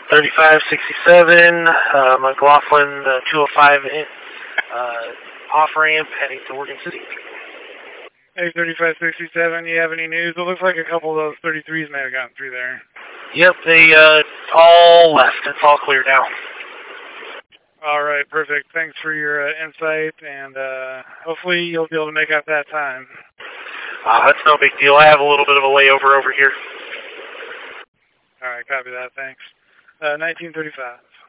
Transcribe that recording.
3567, McLaughlin, 205 off ramp heading to Oregon City. Hey, 3567, you have any news? It looks like a couple of those 33s may have gotten through there. Yep, they all left. It's all clear now. All right, perfect. Thanks for your insight, and hopefully you'll be able to make out that time. That's no big deal. I have a little bit of a layover over here. All right, copy that. Thanks. 1935.